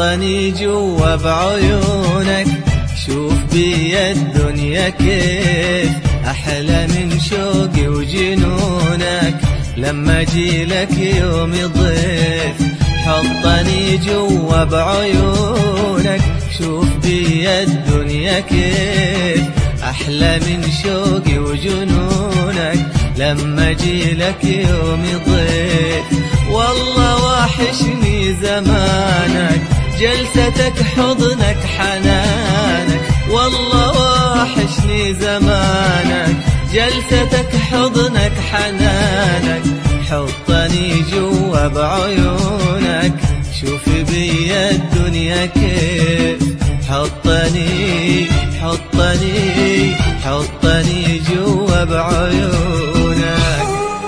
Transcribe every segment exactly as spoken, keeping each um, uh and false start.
حطني جوا بعيونك، شوف بي الدنيا كيف أحلى من شوقي وجنونك، لما أجيلك يوم ضيف. حطني جوا بعيونك، شوف بي الدنيا كيف أحلى من شوقي وجنونك، لما أجيلك يوم ضيف. والله واحشني زمانك، جلستك حضنك حنانك، والله واحشني زمانك، جلستك حضنك حنانك. حطني جوا بعيونك، شوف بي الدنيا كيف. حطني حطني حطني جوا بعيونك.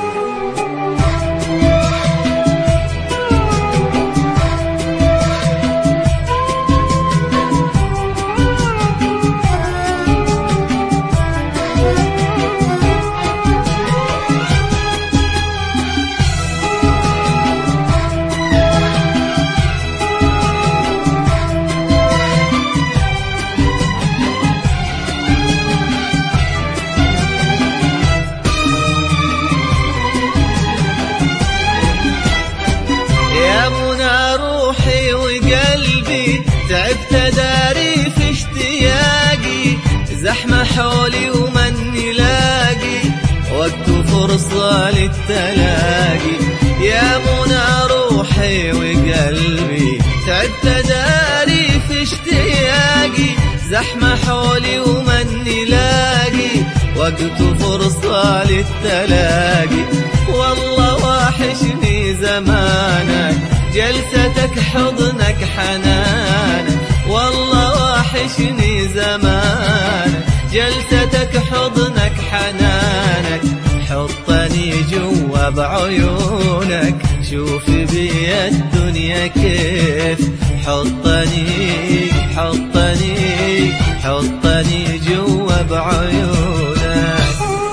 تعبت داري في اشتياقي، زحمة حولي ومن لاقي، وقت فرصة للتلاقي. يا منى روحي وقلبي، تعبت داري في اشتياقي، زحمة حولي ومن لاقي، وقت فرصة للتلاقي. والله واحشني زمانك، جلستك حضنك حنانك، والله واحشني زمانك، جلستك حضنك حنانك. حطني جوا بعيونك، شوف بي الدنيا كيف. حطني حطني حطني جوا بعيونك.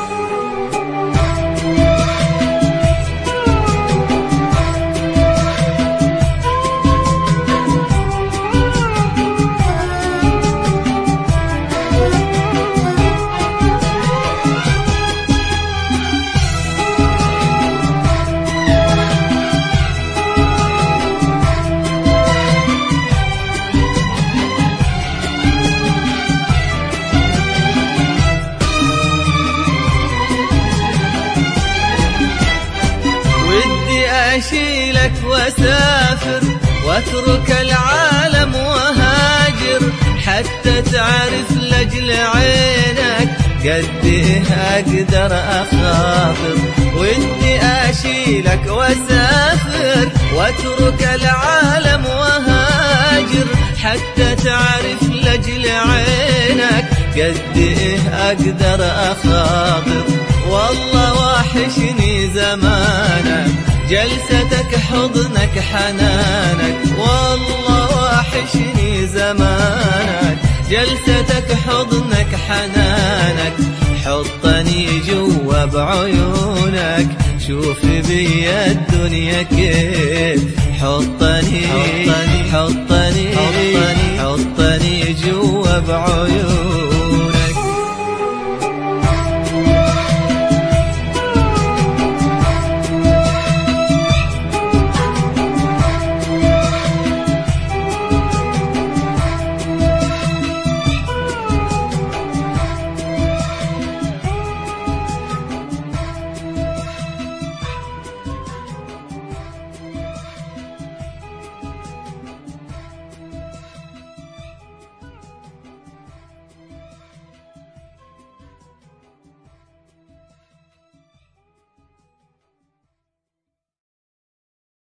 أشيلك واسافر واترك العالم وهاجر، حتى تعرف لأجل عينك قد ايه اقدر اخاطر. ودي اشيلك واسافر واترك العالم وهاجر، حتى تعرف لأجل عينك قد ايه اقدر اخاطر. والله واحشني زمانك، جلستك حضنك حنانك، والله واحشني زمانك، جلستك حضنك حنانك. حطني جوا بعيونك، شوف بي الدنيا كيف. حطني حطني حطني حطني جوا بعيونك.